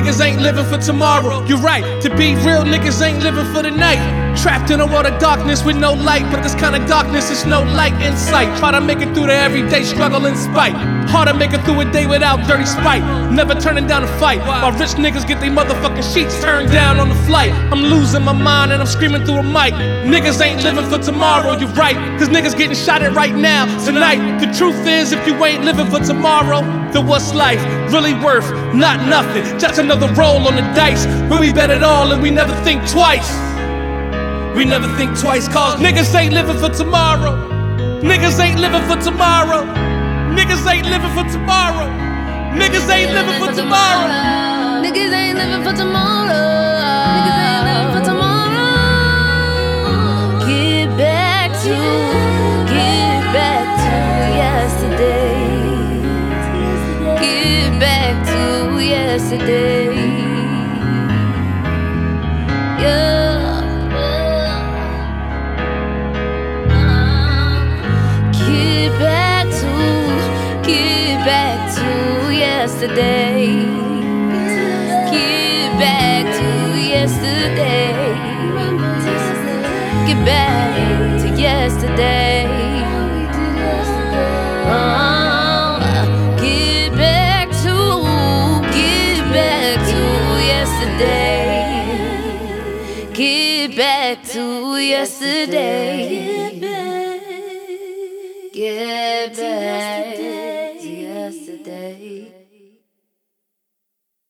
niggas ain't living for tomorrow. You're right, to be real, niggas ain't living for the night. Trapped in a world of darkness with no light, but this kind of darkness is no light in sight. Try to make it through the everyday struggle in spite. Hard to make it through a day without dirty spite. Never turning down a fight, while rich niggas get their motherfucking sheets turned down on the flight. I'm losing my mind and I'm screaming through a mic. Niggas ain't living for tomorrow, you're right, cause niggas getting shot at right now, tonight. The truth is, if you ain't living for tomorrow, then what's life really worth? Not nothing, just another roll on the dice. But we bet it all and we never think twice. We never think twice, cause niggas ain't living for tomorrow. Niggas ain't living for tomorrow. Niggas ain't living for tomorrow. Niggas ain't living for tomorrow. Niggas ain't living for tomorrow. Niggas ain't living for tomorrow. Get back to yesterday. Get back to yesterday. Yeah. Get back to yesterday. Get back to yesterday. Get back to yesterday. Get back to yesterday. Get back to yesterday. Get back to yesterday.